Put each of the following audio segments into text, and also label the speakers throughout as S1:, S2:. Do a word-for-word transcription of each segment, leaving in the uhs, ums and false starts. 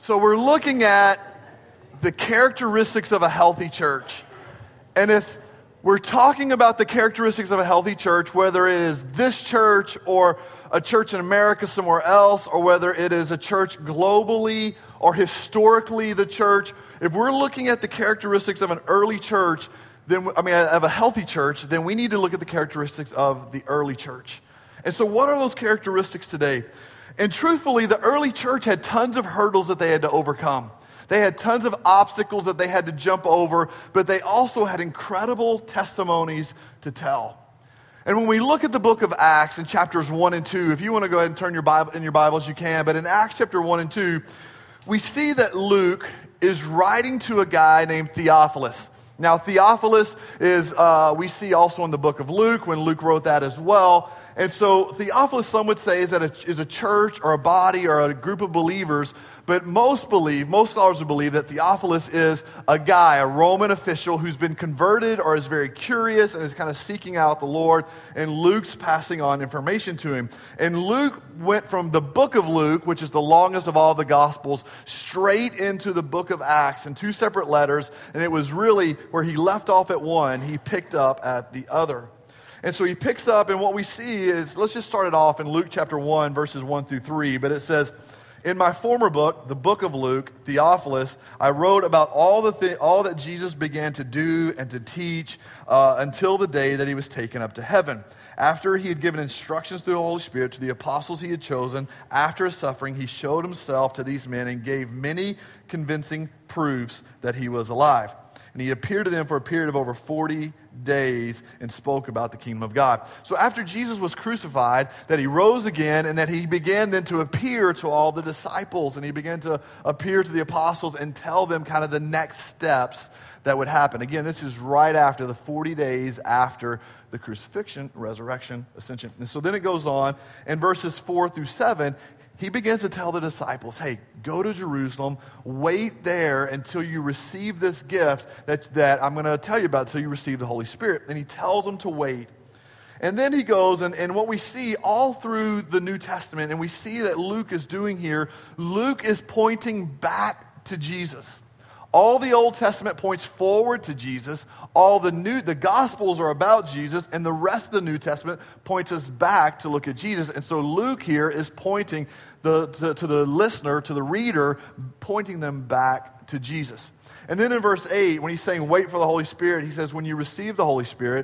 S1: So we're looking at the characteristics of a healthy church. And if we're talking about the characteristics of a healthy church, whether it is this church or a church in America somewhere else, or whether it is a church globally or historically the church, if we're looking at the characteristics of an early church, then I mean of a healthy church, then we need to look at the characteristics of the early church. And so what are those characteristics today? And truthfully, the early church had tons of hurdles that they had to overcome. They had tons of obstacles that they had to jump over, but they also had incredible testimonies to tell. And when we look at the book of Acts in chapters one and two, if you want to go ahead and turn your Bible in your Bibles, you can. But in Acts chapter one and two, we see that Luke is writing to a guy named Theophilus. Now, Theophilus is, uh, we see also in the book of Luke, when Luke wrote that as well. And so Theophilus, some would say, is, that a, is a church or a body or a group of believers. But most believe, most scholars would believe that Theophilus is a guy, a Roman official who's been converted or is very curious and is kind of seeking out the Lord. And Luke's passing on information to him. And Luke went from the book of Luke, which is the longest of all the Gospels, straight into the book of Acts in two separate letters. And it was really where he left off at one, he picked up at the other. And so he picks up, and what we see is, let's just start it off in Luke chapter one, verses one through three. But it says, "In my former book, the book of Luke, Theophilus, I wrote about all the thi- all that Jesus began to do and to teach uh, until the day that he was taken up to heaven. After he had given instructions through the Holy Spirit to the apostles he had chosen, after his suffering, he showed himself to these men and gave many convincing proofs that he was alive. And he appeared to them for a period of over forty days and spoke about the kingdom of God." So after Jesus was crucified, that he rose again, and that he began then to appear to all the disciples, and he began to appear to the apostles and tell them kind of the next steps that would happen. Again, this is right after the forty days after the crucifixion, resurrection, ascension. And so then it goes on, in verses four through seven, he begins to tell the disciples, hey, go to Jerusalem, wait there until you receive this gift that, that I'm going to tell you about, until you receive the Holy Spirit. And he tells them to wait. And then he goes, and, and what we see all through the New Testament, and we see that Luke is doing here, Luke is pointing back to Jesus. All the Old Testament points forward to Jesus. All the new, the Gospels are about Jesus, and the rest of the New Testament points us back to look at Jesus. And so Luke here is pointing the, to, to the listener, to the reader, pointing them back to Jesus. And then in verse eight, when he's saying, wait for the Holy Spirit, he says, when you receive the Holy Spirit,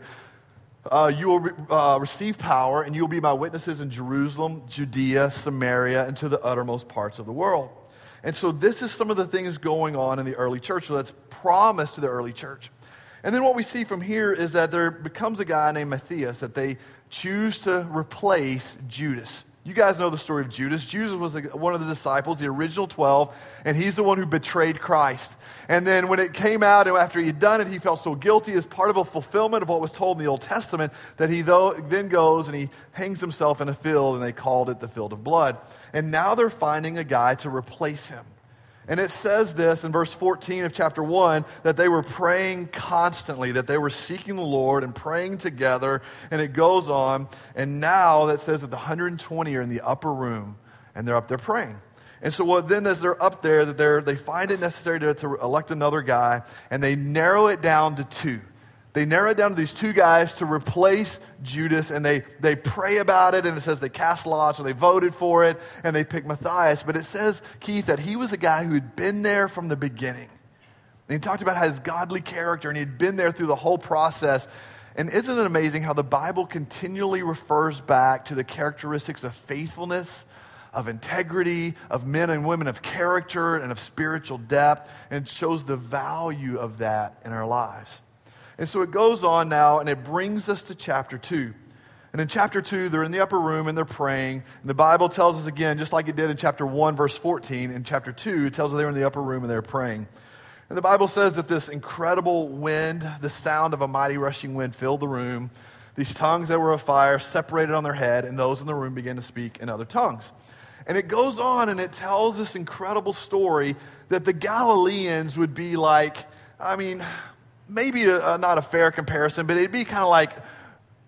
S1: uh, you will re- uh, receive power, and you will be my witnesses in Jerusalem, Judea, Samaria, and to the uttermost parts of the world. And so this is some of the things going on in the early church. So that's promised to the early church. And then what we see from here is that there becomes a guy named Matthias that they choose to replace Judas. You guys know the story of Judas. Judas was one of the disciples, the original twelve, and he's the one who betrayed Christ. And then when it came out, and after he had done it, he felt so guilty as part of a fulfillment of what was told in the Old Testament that he then goes and he hangs himself in a field, and they called it the field of blood. And now they're finding a guy to replace him. And it says this in verse fourteen of chapter one, that they were praying constantly, that they were seeking the Lord and praying together. And it goes on, and now that says that the one hundred twenty are in the upper room, and they're up there praying. And so what then as they're up there, that they're, they find it necessary to, to elect another guy, and they narrow it down to two. They narrow it down to these two guys to replace Judas, and they, they pray about it, and it says they cast lots, or they voted for it, and they picked Matthias. But it says, Keith, that he was a guy who had been there from the beginning. And he talked about his godly character, and he'd been there through the whole process. And isn't it amazing how the Bible continually refers back to the characteristics of faithfulness, of integrity, of men and women of character, and of spiritual depth, and shows the value of that in our lives. And so it goes on now, and it brings us to chapter two. And in chapter two, they're in the upper room, and they're praying. And the Bible tells us again, just like it did in chapter one, verse fourteen, in chapter two, it tells us they were in the upper room, and they're praying. And the Bible says that this incredible wind, the sound of a mighty rushing wind, filled the room. These tongues that were of fire separated on their head, and those in the room began to speak in other tongues. And it goes on, and it tells this incredible story that the Galileans would be like, I mean... maybe a, a, not a fair comparison, but it'd be kind of like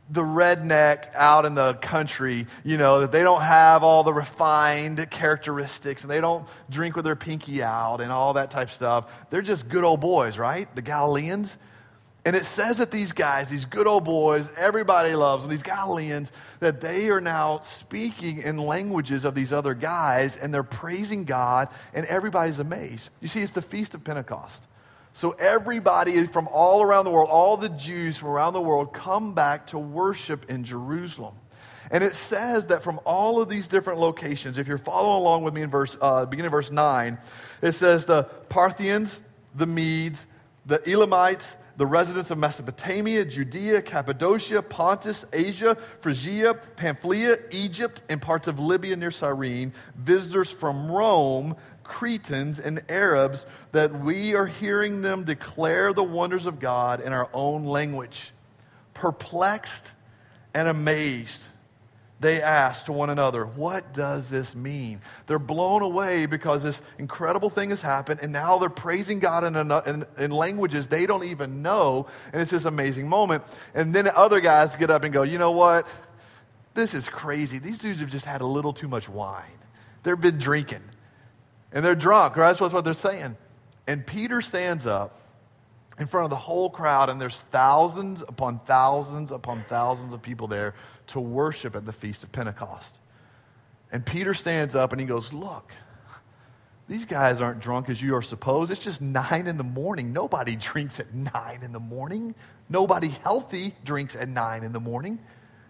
S1: the redneck out in the country, you know, that they don't have all the refined characteristics and they don't drink with their pinky out and all that type of stuff. They're just good old boys, right? The Galileans. And it says that these guys, these good old boys, everybody loves them, these Galileans, that they are now speaking in languages of these other guys and they're praising God and everybody's amazed. You see, it's the Feast of Pentecost. So everybody from all around the world, all the Jews from around the world come back to worship in Jerusalem. And it says that from all of these different locations, if you're following along with me in verse, uh, beginning of verse nine, it says the Parthians, the Medes, the Elamites, the residents of Mesopotamia, Judea, Cappadocia, Pontus, Asia, Phrygia, Pamphylia, Egypt, and parts of Libya near Cyrene, visitors from Rome, Cretans and Arabs, that we are hearing them declare the wonders of God in our own language. Perplexed and amazed, they ask to one another, what does this mean? They're blown away because this incredible thing has happened, and now they're praising God in, in, in languages they don't even know, and it's this amazing moment. And then other guys get up and go, you know what? This is crazy. These dudes have just had a little too much wine. They've been drinking. And they're drunk, right? That's what they're saying. And Peter stands up in front of the whole crowd, and there's thousands upon thousands upon thousands of people there to worship at the Feast of Pentecost. And Peter stands up and he goes, look, these guys aren't drunk as you are supposed. It's just nine in the morning. Nobody drinks at nine in the morning. Nobody healthy drinks at nine in the morning.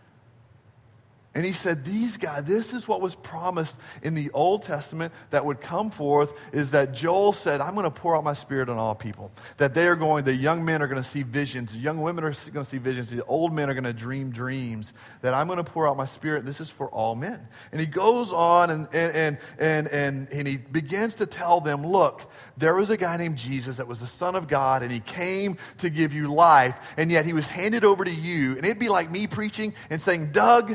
S1: And he said, these guys, this is what was promised in the Old Testament that would come forth, is that Joel said, I'm going to pour out my spirit on all people. That they are going, the young men are going to see visions, the young women are going to see visions, the old men are going to dream dreams. That I'm going to pour out my spirit, this is for all men. And he goes on and, and, and, and, and, and he begins to tell them, look, there was a guy named Jesus that was the Son of God, and he came to give you life, and yet he was handed over to you. And it'd be like me preaching and saying, Doug,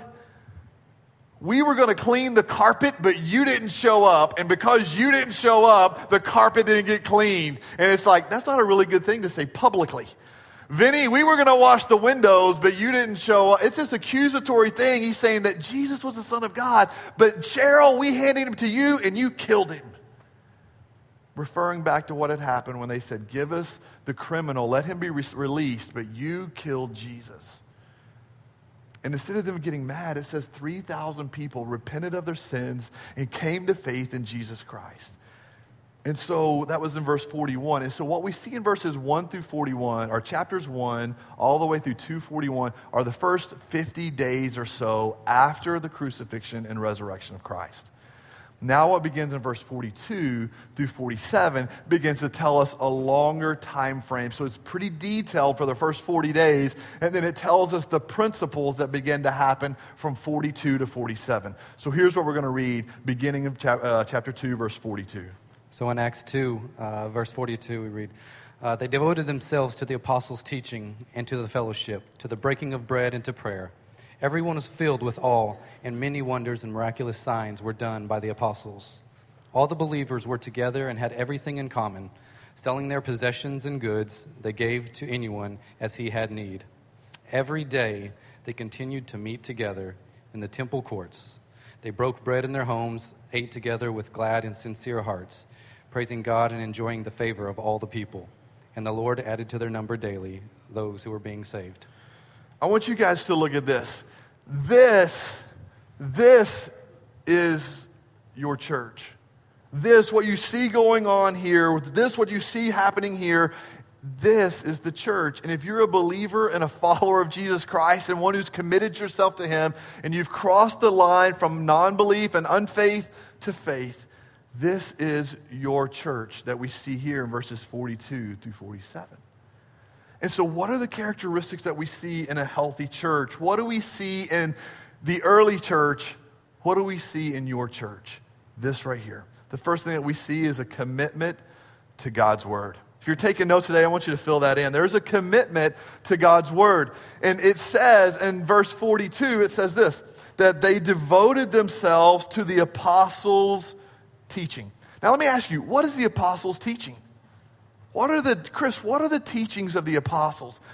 S1: we were going to clean the carpet, but you didn't show up. And because you didn't show up, the carpet didn't get cleaned. And it's like, that's not a really good thing to say publicly. Vinny, we were going to wash the windows, but you didn't show up. It's this accusatory thing. He's saying that Jesus was the Son of God. But Cheryl, we handed him to you, and you killed him. Referring back to what had happened when they said, give us the criminal, let him be re- released, but you killed Jesus. And instead of them getting mad, it says three thousand people repented of their sins and came to faith in Jesus Christ. And so that was in verse forty-one. And so what we see in verses one through forty-one, or chapters one all the way through two forty-one, are the first fifty days or so after the crucifixion and resurrection of Christ. Now what begins in verse forty-two through forty-seven begins to tell us a longer time frame. So it's pretty detailed for the first forty days, and then it tells us the principles that begin to happen from forty-two to forty-seven. So here's what we're going to read, beginning of chap- uh, chapter two, verse forty-two.
S2: So in Acts two, uh, verse forty-two, we read, uh, they devoted themselves to the apostles' teaching and to the fellowship, to the breaking of bread and to prayer. Everyone was filled with awe, and many wonders and miraculous signs were done by the apostles. All the believers were together and had everything in common. Selling their possessions and goods, they gave to anyone as he had need. Every day they continued to meet together in the temple courts. They broke bread in their homes, ate together with glad and sincere hearts, praising God and enjoying the favor of all the people. And the Lord added to their number daily those who were being saved.
S1: I want you guys to look at this. This, this is your church. This, what you see going on here, this, what you see happening here, this is the church. And if you're a believer and a follower of Jesus Christ and one who's committed yourself to him, and you've crossed the line from non-belief and unfaith to faith, this is your church that we see here in verses forty-two through forty-seven. And so what are the characteristics that we see in a healthy church? What do we see in the early church? What do we see in your church? This right here. The first thing that we see is a commitment to God's word. If you're taking notes today, I want you to fill that in. There's a commitment to God's word. And it says in verse forty-two, it says this, that they devoted themselves to the apostles' teaching. Now let me ask you, what is the apostles' teaching? What are the, Chris, what are the teachings of the apostles?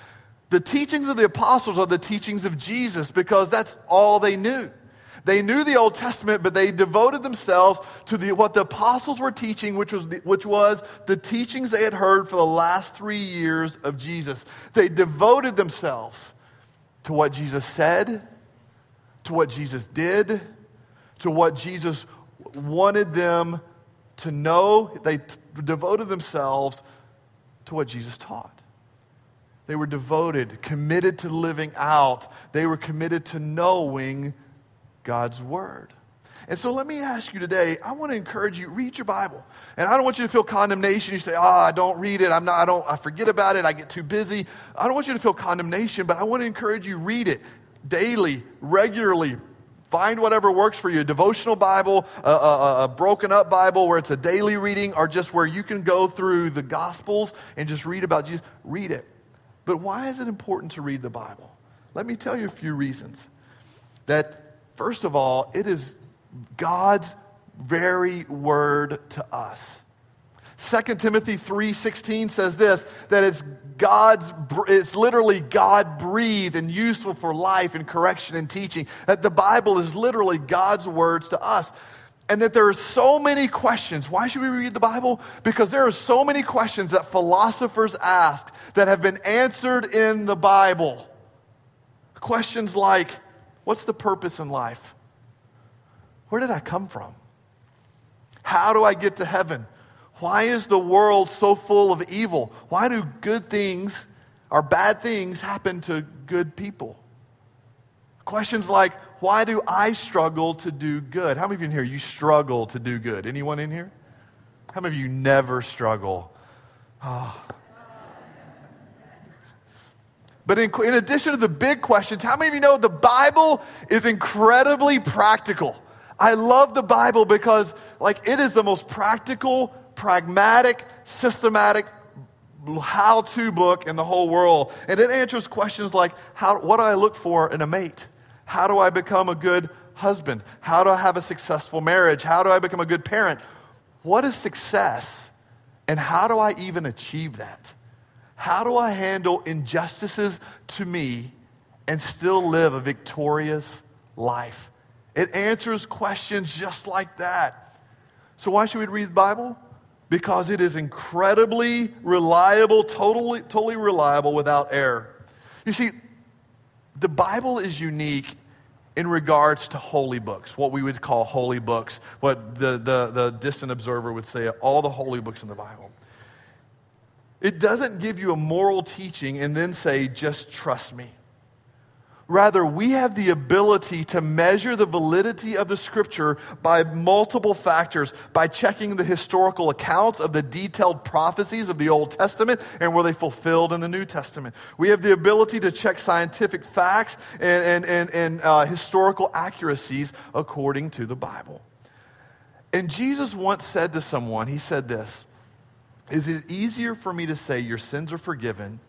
S1: The teachings of the apostles are the teachings of Jesus because that's all they knew. They knew the Old Testament, but they devoted themselves to the, what the apostles were teaching, which was, the, which was the teachings they had heard for the last three years of Jesus. They devoted themselves to what Jesus said, to what Jesus did, to what Jesus wanted them to know. They t- devoted themselves to what Jesus taught. They were devoted, committed to living out. They were committed to knowing God's word. And so let me ask you today, I want to encourage you, read your Bible. And I don't want you to feel condemnation. You say, oh, I don't read it. I'm not, I don't, I forget about it. I get too busy. I don't want you to feel condemnation, but I want to encourage you, read it daily, regularly. Find whatever works for you, a devotional Bible, a, a, a broken up Bible where it's a daily reading, or just where you can go through the Gospels and just read about Jesus. Read it. But why is it important to read the Bible? Let me tell you a few reasons. That, first of all, it is God's very word to us. Second Timothy three sixteen says this, that it's God's, it's literally God-breathed and useful for life and correction and teaching. That the Bible is literally God's words to us. And that there are so many questions. Why should we read the Bible? Because there are so many questions that philosophers ask that have been answered in the Bible. Questions like, what's the purpose in life? Where did I come from? How do I get to heaven? Why is the world so full of evil? Why do good things or bad things happen to good people? Questions like, why do I struggle to do good? How many of you in here, you struggle to do good? Anyone in here? How many of you never struggle? Oh. But in, in addition to the big questions, how many of you know the Bible is incredibly practical? I love the Bible because, like, it is the most practical, pragmatic, systematic how-to book in the whole world. And it answers questions like, how, what do I look for in a mate? How do I become a good husband? How do I have a successful marriage? How do I become a good parent? What is success? And how do I even achieve that? How do I handle injustices to me and still live a victorious life? It answers questions just like that. So why should we read the Bible? Because it is incredibly reliable, totally, totally reliable without error. You see, the Bible is unique in regards to holy books, what we would call holy books, what the, the, the distant observer would say, all the holy books in the Bible. It doesn't give you a moral teaching and then say, just trust me. Rather, we have the ability to measure the validity of the Scripture by multiple factors, by checking the historical accounts of the detailed prophecies of the Old Testament and were they fulfilled in the New Testament. We have the ability to check scientific facts and, and, and, and uh, historical accuracies according to the Bible. And Jesus once said to someone, he said this, is it easier for me to say your sins are forgiven,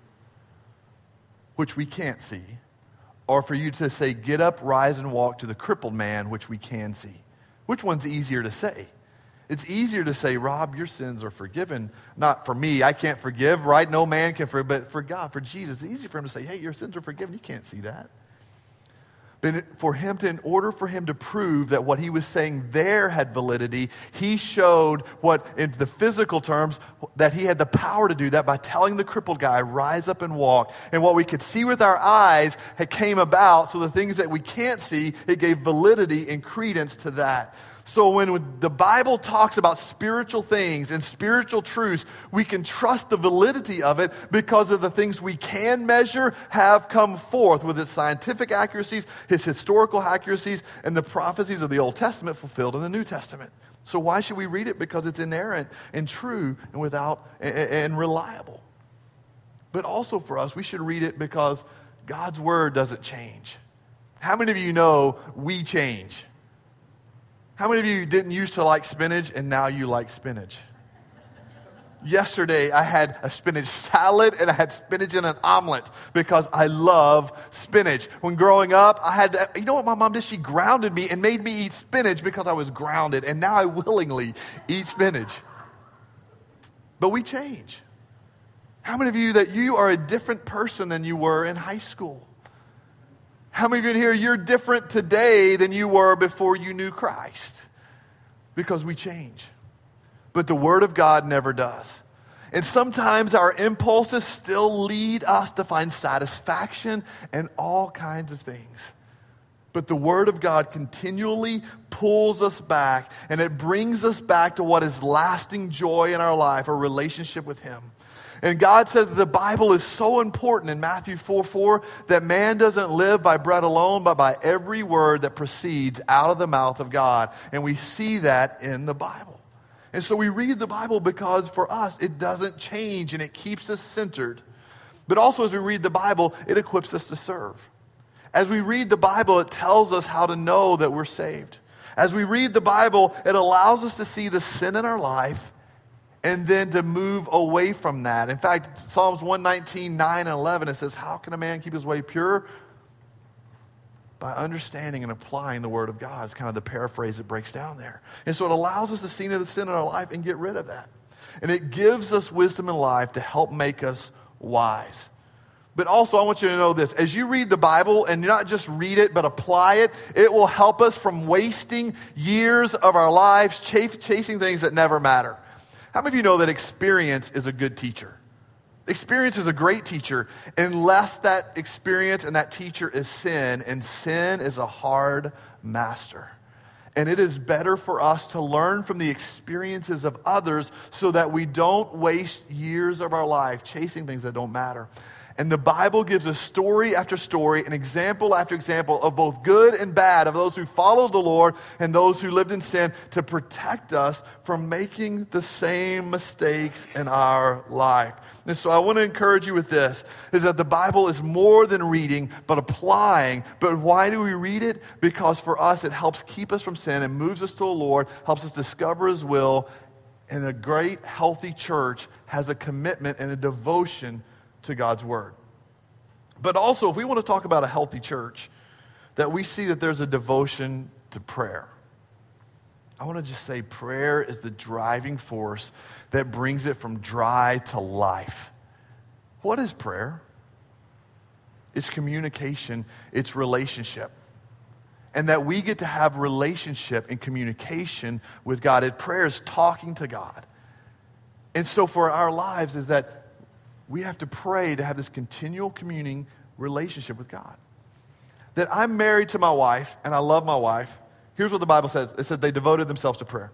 S1: which we can't see, or for you to say, get up, rise, and walk to the crippled man, which we can see? Which one's easier to say? It's easier to say, Rob, your sins are forgiven. Not for me, I can't forgive, right? No man can forgive, but for God, for Jesus, it's easy for him to say, hey, your sins are forgiven. You can't see that. But for him to, in order for him to prove that what he was saying there had validity, he showed what, in the physical terms, that he had the power to do that by telling the crippled guy, rise up and walk. And what we could see with our eyes had came about, so the things that we can't see, it gave validity and credence to that. So when the Bible talks about spiritual things and spiritual truths, we can trust the validity of it because of the things we can measure have come forth with its scientific accuracies, its historical accuracies, and the prophecies of the Old Testament fulfilled in the New Testament. So why should we read it? Because it's inerrant and true and without and, and reliable. But also for us, we should read it because God's word doesn't change. How many of you know we change? How many of you didn't used to like spinach and now you like spinach? Yesterday, I had a spinach salad and I had spinach in an omelet because I love spinach. When growing up, I had to, you know what my mom did? She grounded me and made me eat spinach because I was grounded. And now I willingly eat spinach. But we change. How many of you that you are a different person than you were in high school? How many of you in here, you're different today than you were before you knew Christ? Because we change. But the Word of God never does. And sometimes our impulses still lead us to find satisfaction in all kinds of things. But the Word of God continually pulls us back, and it brings us back to what is lasting joy in our life, a relationship with Him. And God said that the Bible is so important in Matthew four four that man doesn't live by bread alone, but by every word that proceeds out of the mouth of God. And we see that in the Bible. And so we read the Bible because for us, it doesn't change and it keeps us centered. But also as we read the Bible, it equips us to serve. As we read the Bible, it tells us how to know that we're saved. As we read the Bible, it allows us to see the sin in our life and then to move away from that. In fact, Psalms one nineteen, nine and eleven, it says, how can a man keep his way pure? By understanding and applying the Word of God. It's kind of the paraphrase that breaks down there. And so it allows us to see the sin in our life and get rid of that. And it gives us wisdom in life to help make us wise. But also, I want you to know this. As you read the Bible, and not just read it, but apply it, it will help us from wasting years of our lives ch- chasing things that never matter. How many of you know that experience is a good teacher? Experience is a great teacher unless that experience and that teacher is sin, and sin is a hard master. And it is better for us to learn from the experiences of others so that we don't waste years of our life chasing things that don't matter. And the Bible gives us story after story, an example after example of both good and bad, of those who followed the Lord and those who lived in sin, to protect us from making the same mistakes in our life. And so I want to encourage you with this, is that the Bible is more than reading, but applying. But why do we read it? Because for us, it helps keep us from sin and moves us to the Lord, helps us discover His will. And a great, healthy church has a commitment and a devotion to God's Word. But also, if we want to talk about a healthy church, that we see that there's a devotion to prayer. I want to just say prayer is the driving force that brings it from dry to life. What is prayer? It's communication, it's relationship. And that we get to have relationship and communication with God. And prayer is talking to God. And so for our lives is that we have to pray to have this continual communing relationship with God. That I'm married to my wife, and I love my wife. Here's what the Bible says. It says they devoted themselves to prayer.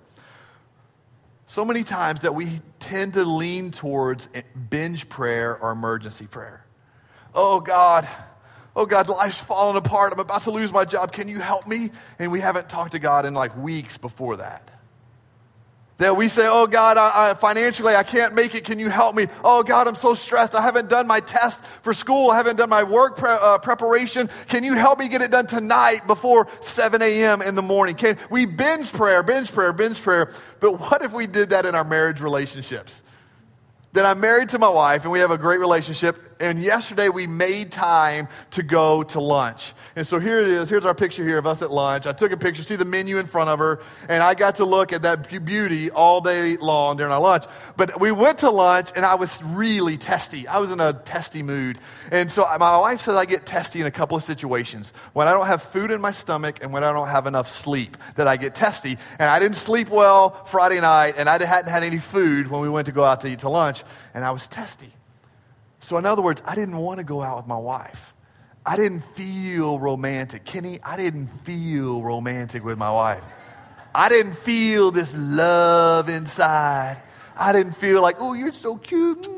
S1: So many times that we tend to lean towards binge prayer or emergency prayer. Oh, God. Oh, God, life's falling apart. I'm about to lose my job. Can you help me? And we haven't talked to God in like weeks before that. That we say, oh, God, I, I, financially, I can't make it. Can you help me? Oh, God, I'm so stressed. I haven't done my test for school. I haven't done my work pre- uh, preparation. Can you help me get it done tonight before seven a.m. in the morning? Can we binge prayer, binge prayer, binge prayer? But what if we did that in our marriage relationships? That I'm married to my wife, and we have a great relationship. And yesterday, we made time to go to lunch. And so here it is. Here's our picture here of us at lunch. I took a picture, see the menu in front of her, and I got to look at that beauty all day long during our lunch. But we went to lunch, and I was really testy. I was in a testy mood. And so my wife says I get testy in a couple of situations. When I don't have food in my stomach and when I don't have enough sleep, that I get testy. And I didn't sleep well Friday night, and I hadn't had any food when we went to go out to eat to lunch, and I was testy. So in other words, I didn't want to go out with my wife. I didn't feel romantic. Kenny, I didn't feel romantic with my wife. I didn't feel this love inside. I didn't feel like, oh, you're so cute.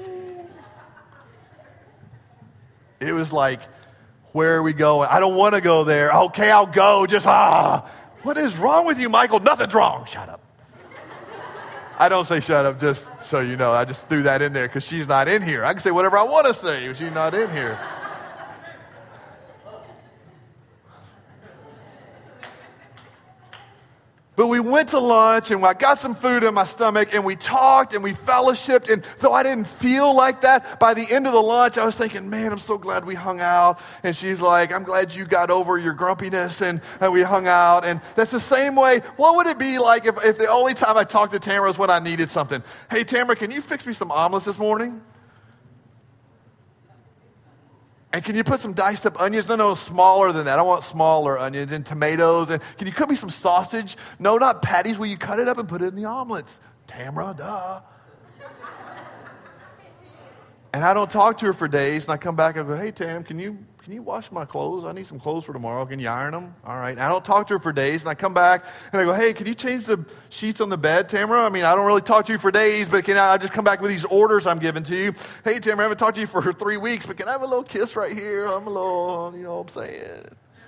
S1: It was like, where are we going? I don't want to go there. Okay, I'll go. Just, ah. What is wrong with you, Michael? Nothing's wrong. Shut up. I don't say shut up just so you know. I just threw that in there because she's not in here. I can say whatever I want to say if she's not in here. But we went to lunch, and I got some food in my stomach, and we talked, and we fellowshiped, and though I didn't feel like that, by the end of the lunch, I was thinking, man, I'm so glad we hung out. And she's like, I'm glad you got over your grumpiness, and, and we hung out. And that's the same way. What would it be like if, if the only time I talked to Tamara was when I needed something? Hey, Tamara, can you fix me some omelets this morning? And can you put some diced up onions? No, no, smaller than that. I want smaller onions and tomatoes. And can you cut me some sausage? No, not patties. Will you cut it up and put it in the omelets? Tamara, duh. And I don't talk to her for days, and I come back and go, hey, Tam, can you can you wash my clothes? I need some clothes for tomorrow. Can you iron them? All right. And I don't talk to her for days, and I come back, and I go, hey, can you change the sheets on the bed, Tamara? I mean, I don't really talk to you for days, but can I, I just come back with these orders I'm giving to you? Hey, Tamara, I haven't talked to you for three weeks, but can I have a little kiss right here? I'm a little, you know what I'm saying?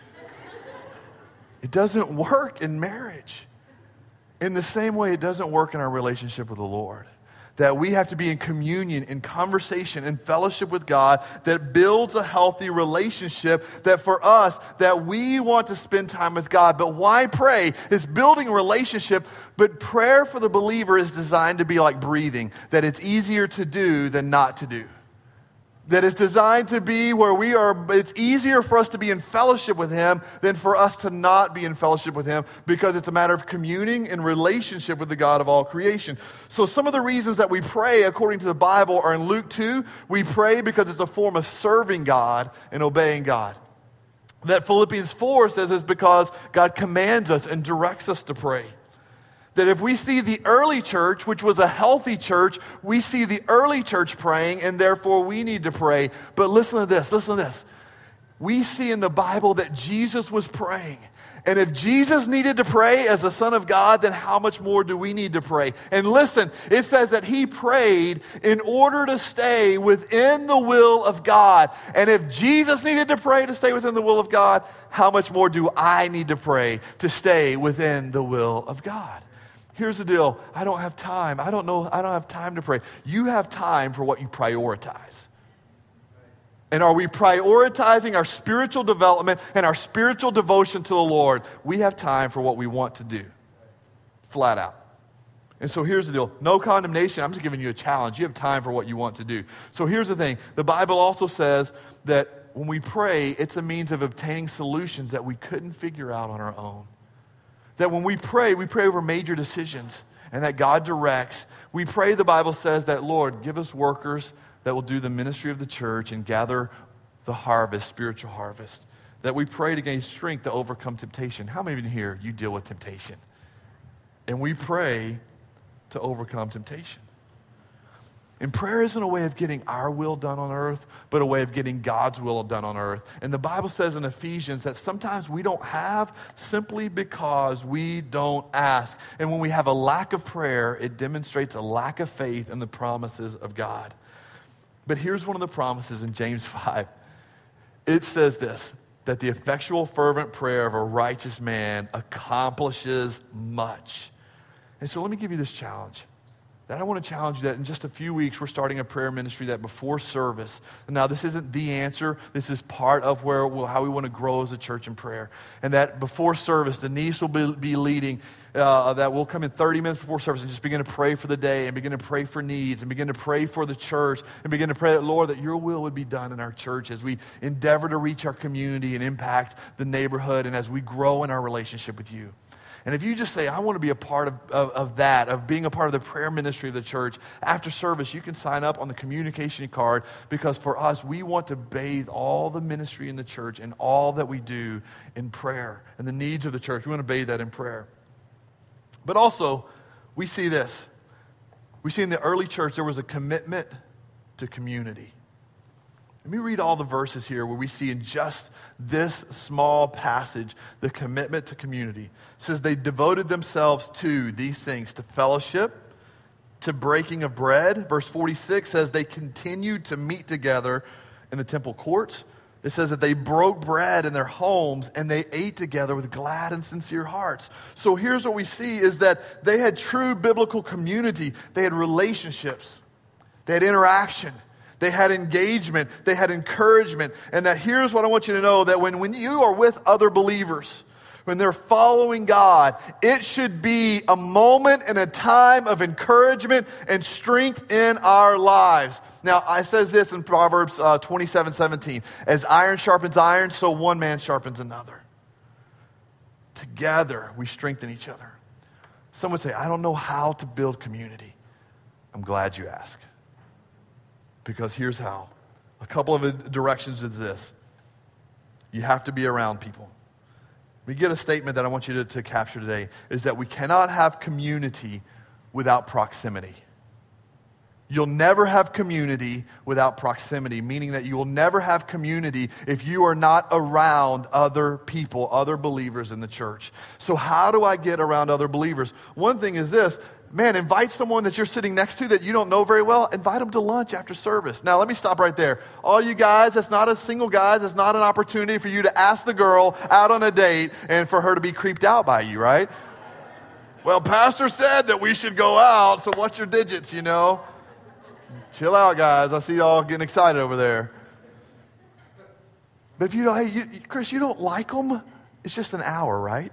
S1: It doesn't work in marriage. In the same way, it doesn't work in our relationship with the Lord. That we have to be in communion, in conversation, in fellowship with God that builds a healthy relationship that for us, that we want to spend time with God. But why pray? It's building a relationship, but prayer for the believer is designed to be like breathing, that it's easier to do than not to do. That it's designed to be where we are, it's easier for us to be in fellowship with Him than for us to not be in fellowship with Him, because it's a matter of communing and relationship with the God of all creation. So some of the reasons that we pray according to the Bible are in Luke two. We pray because it's a form of serving God and obeying God. That Philippians four says it's because God commands us and directs us to pray. That if we see the early church, which was a healthy church, we see the early church praying, and therefore we need to pray. But listen to this, listen to this. We see in the Bible that Jesus was praying. And if Jesus needed to pray as the Son of God, then how much more do we need to pray? And listen, it says that He prayed in order to stay within the will of God. And if Jesus needed to pray to stay within the will of God, how much more do I need to pray to stay within the will of God? Here's the deal. I don't have time. I don't know. I don't have time to pray. You have time for what you prioritize. And are we prioritizing our spiritual development and our spiritual devotion to the Lord? We have time for what we want to do. Flat out. And so here's the deal. No condemnation. I'm just giving you a challenge. You have time for what you want to do. So here's the thing. The Bible also says that when we pray, it's a means of obtaining solutions that we couldn't figure out on our own. That when we pray, we pray over major decisions and that God directs. We pray, the Bible says, that, Lord, give us workers that will do the ministry of the church and gather the harvest, spiritual harvest. That we pray to gain strength to overcome temptation. How many of you here, you deal with temptation? And we pray to overcome temptation. And prayer isn't a way of getting our will done on earth, but a way of getting God's will done on earth. And the Bible says in Ephesians that sometimes we don't have simply because we don't ask. And when we have a lack of prayer, it demonstrates a lack of faith in the promises of God. But here's one of the promises in James five. It says this, that the effectual fervent prayer of a righteous man accomplishes much. And so let me give you this challenge. That I want to challenge you that in just a few weeks, we're starting a prayer ministry that before service. Now, this isn't the answer. This is part of where we'll, how we want to grow as a church in prayer. And that before service, Denise will be, be leading, uh, that we'll come in thirty minutes before service and just begin to pray for the day and begin to pray for needs and begin to pray for the church and begin to pray that, Lord, that your will would be done in our church as we endeavor to reach our community and impact the neighborhood and as we grow in our relationship with you. And if you just say, I want to be a part of, of, of that, of being a part of the prayer ministry of the church, after service, you can sign up on the communication card, because for us, we want to bathe all the ministry in the church and all that we do in prayer and the needs of the church. We want to bathe that in prayer. But also, we see this. We see in the early church, there was a commitment to community. Let me read all the verses here where we see in just this small passage the commitment to community. It says they devoted themselves to these things, to fellowship, to breaking of bread. Verse forty-six says they continued to meet together in the temple courts. It says that they broke bread in their homes and they ate together with glad and sincere hearts. So here's what we see is that they had true biblical community. They had relationships. They had interaction. They had engagement, they had encouragement, and that here's what I want you to know, that when, when you are with other believers, when they're following God, it should be a moment and a time of encouragement and strength in our lives. Now, it says this in Proverbs uh, twenty-seven seventeen, as iron sharpens iron, so one man sharpens another. Together, we strengthen each other. Some would say, I don't know how to build community. I'm glad you asked. Because here's how. A couple of directions is this. You have to be around people. We get a statement that I want you to, to capture today, is that we cannot have community without proximity. You'll never have community without proximity, meaning that you will never have community if you are not around other people, other believers in the church. So how do I get around other believers? One thing is this, man, invite someone that you're sitting next to that you don't know very well, invite them to lunch after service. Now, let me stop right there. All you guys, that's not a single guys, that's not an opportunity for you to ask the girl out on a date and for her to be creeped out by you, right? Well, pastor said that we should go out, so what's your digits, you know? Chill out, guys. I see y'all getting excited over there. But if you don't, hey, you, Chris, you don't like them, it's just an hour, right?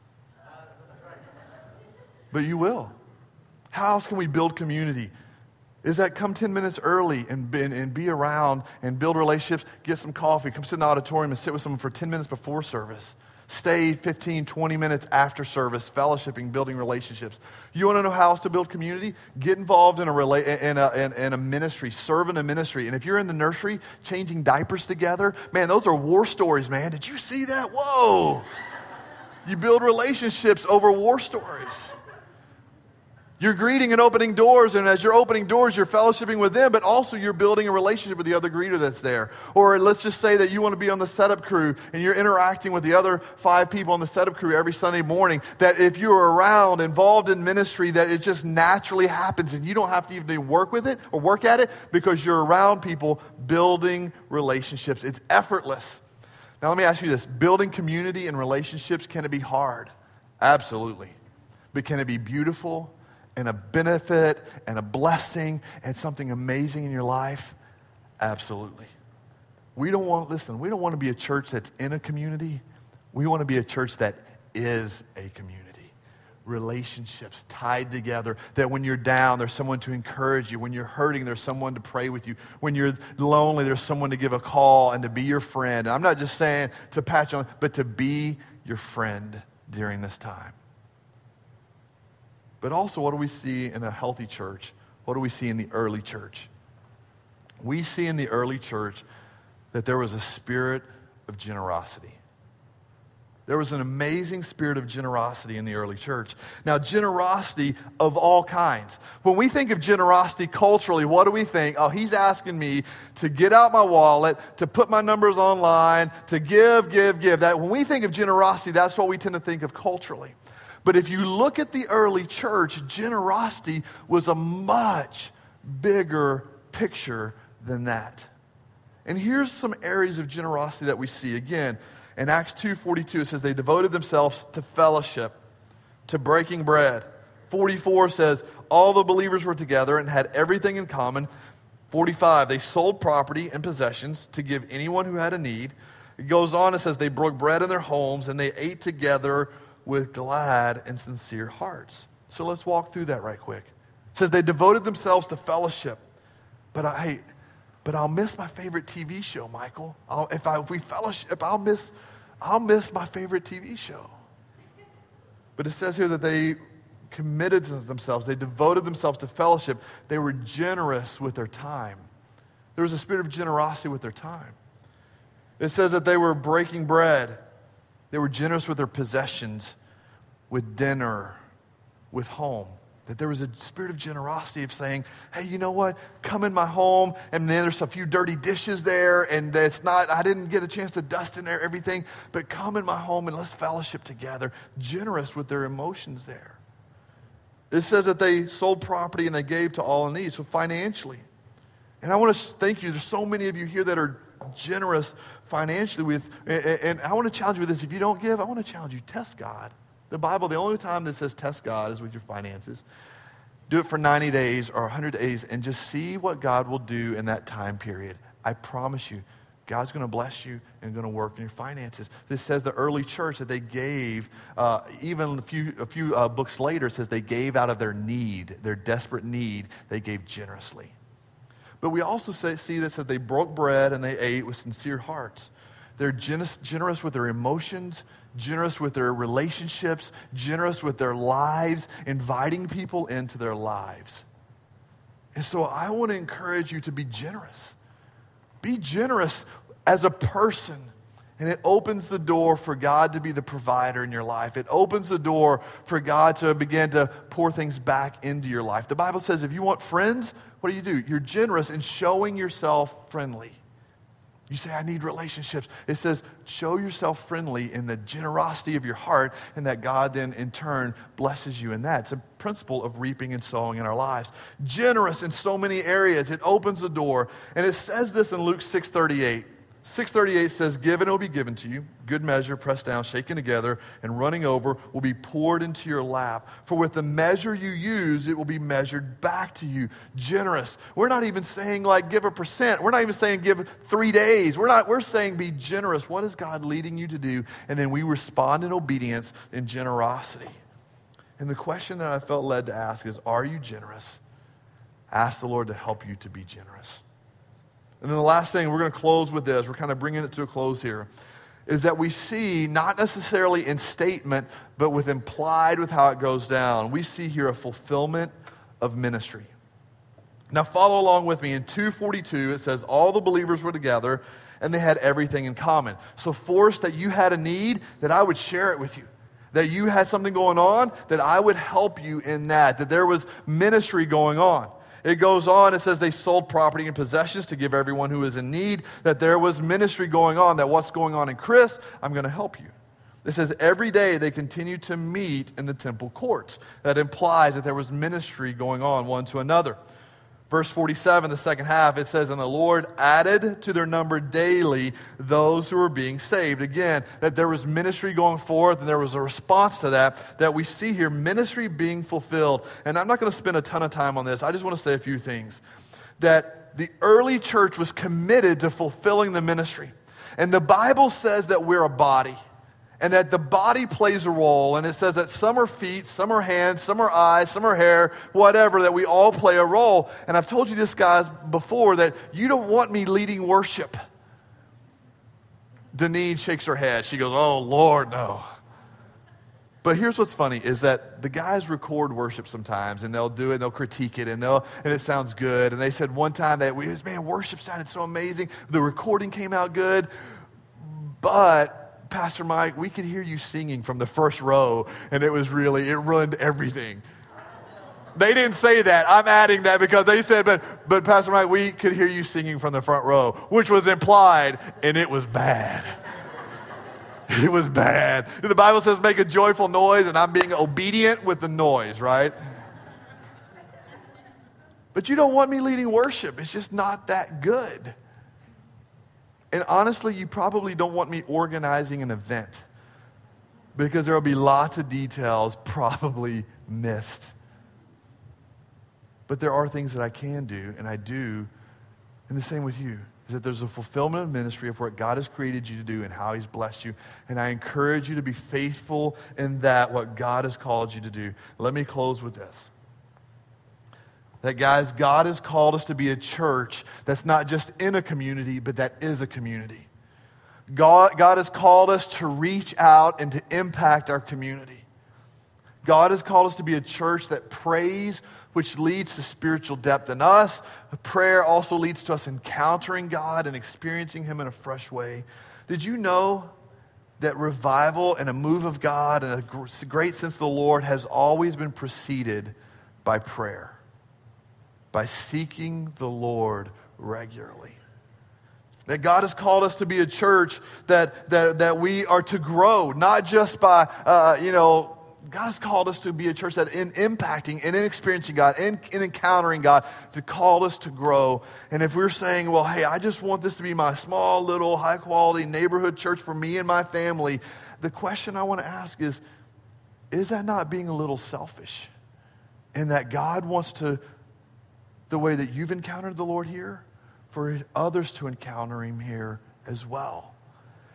S1: But you will. How else can we build community? Is that come ten minutes early and be, and, and be around and build relationships, get some coffee, come sit in the auditorium and sit with someone for ten minutes before service. Stay fifteen, twenty minutes after service, fellowshipping, building relationships. You want to know how else to build community? Get involved in a, rela- in, a, in, in a ministry, serve in a ministry. And if you're in the nursery, changing diapers together, man, those are war stories, man. Did you see that? Whoa. You build relationships over war stories. You're greeting and opening doors, and as you're opening doors, you're fellowshipping with them, but also you're building a relationship with the other greeter that's there. Or let's just say that you want to be on the setup crew, and you're interacting with the other five people on the setup crew every Sunday morning, that if you're around, involved in ministry, that it just naturally happens, and you don't have to even work with it or work at it because you're around people building relationships. It's effortless. Now let me ask you this. Building community and relationships, can it be hard? Absolutely. But can it be beautiful and a benefit and a blessing and something amazing in your life? Absolutely. We don't want, listen, we don't want to be a church that's in a community. We want to be a church that is a community. Relationships tied together, that when you're down, there's someone to encourage you. When you're hurting, there's someone to pray with you. When you're lonely, there's someone to give a call and to be your friend. And I'm not just saying to pat you on, but to be your friend during this time. But also, what do we see in a healthy church? What do we see in the early church? We see in the early church that there was a spirit of generosity. There was an amazing spirit of generosity in the early church. Now, generosity of all kinds. When we think of generosity culturally, what do we think? Oh, he's asking me to get out my wallet, to put my numbers online, to give, give, give. That when we think of generosity, that's what we tend to think of culturally. But if you look at the early church, generosity was a much bigger picture than that. And here's some areas of generosity that we see. Again, in Acts two forty-two, it says they devoted themselves to fellowship, to breaking bread. forty-four says all the believers were together and had everything in common. forty-five, they sold property and possessions to give anyone who had a need. It goes on, it says they broke bread in their homes and they ate together with glad and sincere hearts. So let's walk through that right quick. It says they devoted themselves to fellowship. But I, but I'll miss my favorite T V show, Michael. I'll, if I if we fellowship, I'll miss, I'll miss my favorite T V show. But it says here that they committed themselves. They devoted themselves to fellowship. They were generous with their time. There was a spirit of generosity with their time. It says that they were breaking bread. They were generous with their possessions, with dinner, with home. That there was a spirit of generosity of saying, hey, you know what? Come in my home, and then there's a few dirty dishes there, and it's not, I didn't get a chance to dust in there everything, but come in my home and let's fellowship together. Generous with their emotions there. It says that they sold property and they gave to all in need, so financially. And I want to thank you. There's so many of you here that are generous financially with, and I want to challenge you with this. If you don't give, I want to challenge you, test God. The Bible, the only time that says test God is with your finances. Do it for ninety days or one hundred days and just see what God will do in that time period. I promise you, God's going to bless you and going to work in your finances. This says the early church that they gave, uh, even a few, a few uh, books later, it says they gave out of their need, their desperate need, they gave generously. But we also say, see this as they broke bread and they ate with sincere hearts. They're generous, generous with their emotions, generous with their relationships, generous with their lives, inviting people into their lives. And so I want to encourage you to be generous. Be generous as a person. And it opens the door for God to be the provider in your life. It opens the door for God to begin to pour things back into your life. The Bible says if you want friends, what do you do? You're generous in showing yourself friendly. You say, I need relationships. It says, show yourself friendly in the generosity of your heart, and that God then in turn blesses you in that. It's a principle of reaping and sowing in our lives. Generous in so many areas. It opens the door. And it says this in Luke six thirty-eight. six thirty-eight says, give and it will be given to you. Good measure, pressed down, shaken together, and running over will be poured into your lap. For with the measure you use, it will be measured back to you. Generous. We're not even saying like give a percent. We're not even saying give three days. We're not, we're saying be generous. What is God leading you to do? And then we respond in obedience in generosity. And the question that I felt led to ask is, are you generous? Ask the Lord to help you to be generous. And then the last thing, we're going to close with this. We're kind of bringing it to a close here. Is that we see, not necessarily in statement, but with implied with how it goes down. We see here a fulfillment of ministry. Now follow along with me. In two forty-two, it says, all the believers were together and they had everything in common. So Forrest, that you had a need, that I would share it with you. That you had something going on, that I would help you in that. That there was ministry going on. It goes on, it says they sold property and possessions to give everyone who is in need, that there was ministry going on, that what's going on in Chris, I'm going to help you. It says every day they continued to meet in the temple courts. That implies that there was ministry going on one to another. Verse forty-seven, the second half, it says, and the Lord added to their number daily those who were being saved. Again, that there was ministry going forth, and there was a response to that, that we see here, ministry being fulfilled. And I'm not going to spend a ton of time on this. I just want to say a few things. That the early church was committed to fulfilling the ministry. And the Bible says that we're a body. And that the body plays a role, and it says that some are feet, some are hands, some are eyes, some are hair, whatever, that we all play a role. And I've told you this, guys, before, that you don't want me leading worship. Deneen shakes her head. She goes, oh, Lord, no. But here's what's funny, is that the guys record worship sometimes, and they'll do it, and they'll critique it, and they'll and it sounds good. And they said one time that, we man, worship sounded so amazing. The recording came out good, but Pastor Mike, we could hear you singing from the first row, and it was really, it ruined everything. They didn't say that. I'm adding that because they said, but, but Pastor Mike, we could hear you singing from the front row, which was implied, and it was bad. It was bad. The Bible says make a joyful noise, and I'm being obedient with the noise, right? But you don't want me leading worship. It's just not that good. And honestly, you probably don't want me organizing an event because there will be lots of details probably missed. But there are things that I can do, and I do, and the same with you, is that there's a fulfillment of ministry of what God has created you to do and how He's blessed you. And I encourage you to be faithful in that, what God has called you to do. Let me close with this. That, guys, God has called us to be a church that's not just in a community, but that is a community. God, God has called us to reach out and to impact our community. God has called us to be a church that prays, which leads to spiritual depth in us. Prayer also leads to us encountering God and experiencing Him in a fresh way. Did you know that revival and a move of God and a great sense of the Lord has always been preceded by prayer? By seeking the Lord regularly. That God has called us to be a church that that, that we are to grow, not just by, uh, you know, God has called us to be a church that in impacting and in experiencing God, in, in encountering God, to call us to grow. And if we're saying, well, hey, I just want this to be my small, little, high-quality neighborhood church for me and my family, the question I want to ask is, is that not being a little selfish? In that God wants to, the way that you've encountered the Lord here, for others to encounter Him here as well.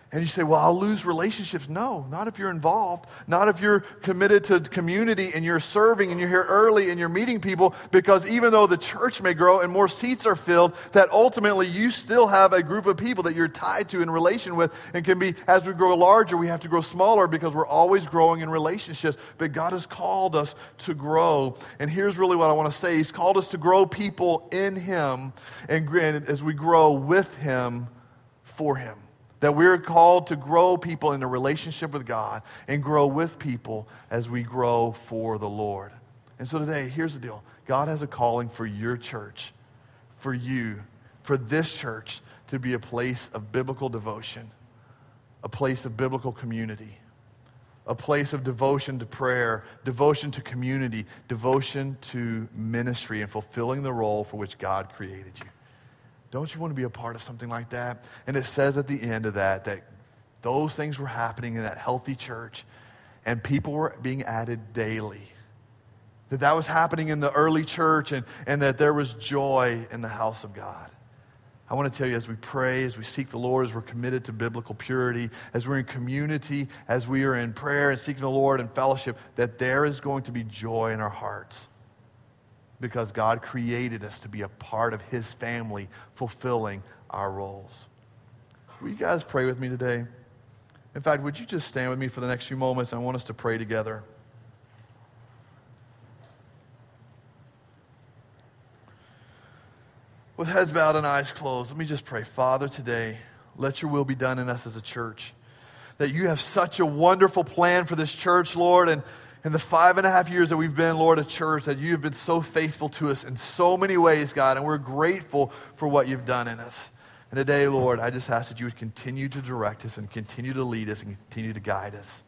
S1: And you say, well, I'll lose relationships. No, not if you're involved. Not if you're committed to community and you're serving and you're here early and you're meeting people, because even though the church may grow and more seats are filled, that ultimately you still have a group of people that you're tied to in relation with, and can be, as we grow larger, we have to grow smaller because we're always growing in relationships. But God has called us to grow. And here's really what I want to say. He's called us to grow people in Him, and as we grow with Him, for Him. That we're called to grow people in a relationship with God and grow with people as we grow for the Lord. And so today, here's the deal. God has a calling for your church, for you, for this church to be a place of biblical devotion, a place of biblical community, a place of devotion to prayer, devotion to community, devotion to ministry, and fulfilling the role for which God created you. Don't you want to be a part of something like that? And it says at the end of that, that those things were happening in that healthy church, and people were being added daily. That that was happening in the early church, and, and that there was joy in the house of God. I want to tell you, as we pray, as we seek the Lord, as we're committed to biblical purity, as we're in community, as we are in prayer and seeking the Lord and fellowship, that there is going to be joy in our hearts. Because God created us to be a part of His family, fulfilling our roles. Will you guys pray with me today? In fact, would you just stand with me for the next few moments? I want us to pray together. With heads bowed and eyes closed, let me just pray. Father, today, let your will be done in us as a church. That you have such a wonderful plan for this church, Lord, and in the five and a half years that we've been, Lord, a church, that you have been so faithful to us in so many ways, God, and we're grateful for what you've done in us. And today, Lord, I just ask that you would continue to direct us and continue to lead us and continue to guide us.